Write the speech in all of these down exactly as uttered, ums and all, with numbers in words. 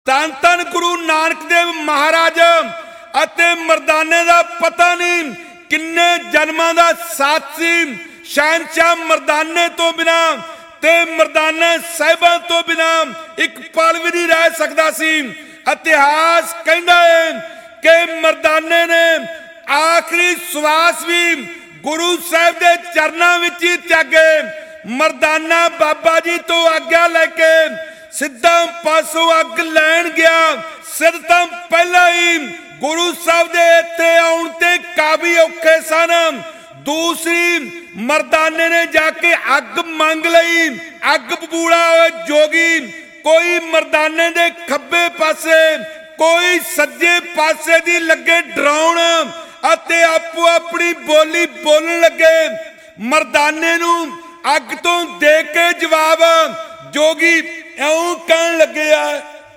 ਧੰਨ ਧੰਨ ਗੁਰੂ ਨਾਨਕ ਦੇਵ महाराज ਅਤੇ मर्दाने ਦਾ पता नहीं किन्ने जन्मां दा साथ सी। शहनशाह मर्दाने तो बिना ते मर्दाना साहिबां तो बिना एक पल भी नहीं रह सकता सी। इतिहास कहता है कि मर्दाने ने आखिरी श्वास भी गुरु साहब के चरणों विच ही त्यागे। मर्दाना बाबा जी तो आग्या लेके सिद्धा पासों अग लैन गया। सिद्ध तो पहला ही गुरु साहब दे इत्थे आउण ते काफी औखे सन। दूसरी मर्दाने ने जाके अग मंग लई। अग बबूला होए जोगी कोई मर्दाने दे खब्बे पासे कोई सज्जे पासे दी लगे डराउण अते आपो अपनी बोली बोलण लगे। मर्दाने नूं अग तो दे के जवाब जोगी इउं कहण लगे आ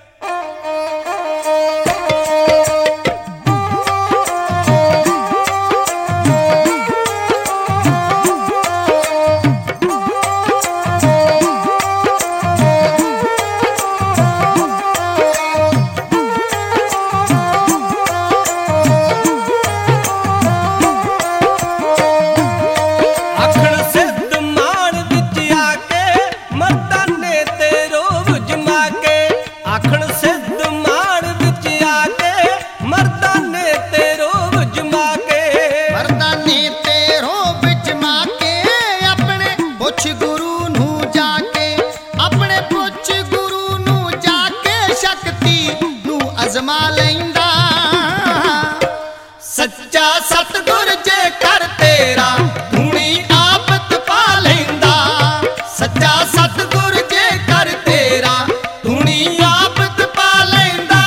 सच्चा सतगुर जे कर तेरा धूनी आप तपा लैंदा। सच्चा सतगुर जे कर तेरा धूनी आप तपा लैंदा।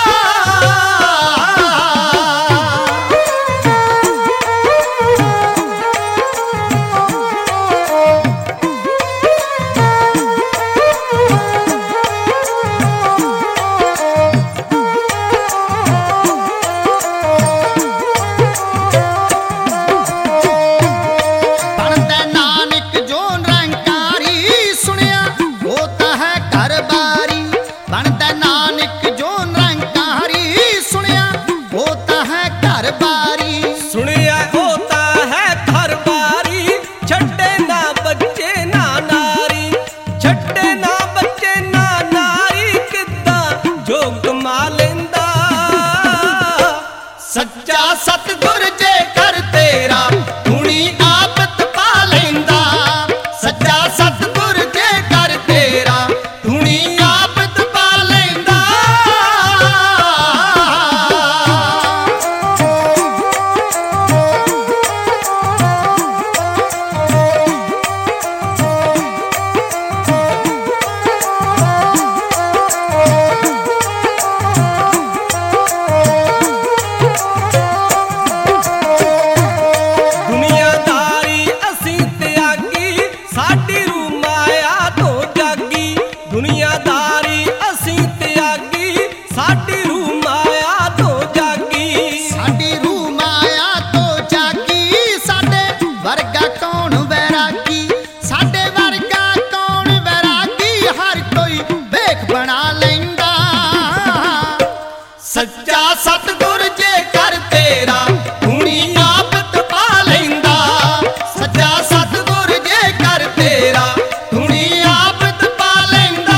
सच्चा सतगुर जे कर तेरा धूनी आप तपा लैंदा। सच्चा सतगुर जे कर तेरा धूनी आप तपा लैंदा। सच्चा सतगुर जे कर तेरा धूनी आप तपा लैंदा। सच्चा सतगुर जे कर तेरा धूनी आप तपा लैंदा।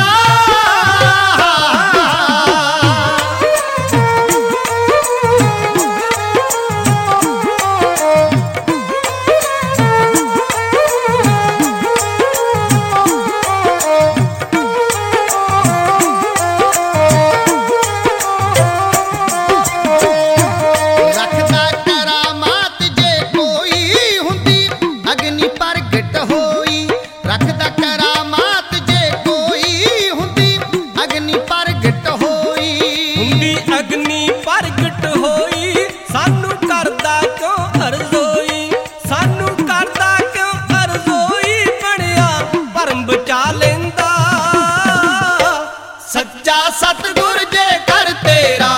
सच्चा सतगुर जे कर तेरा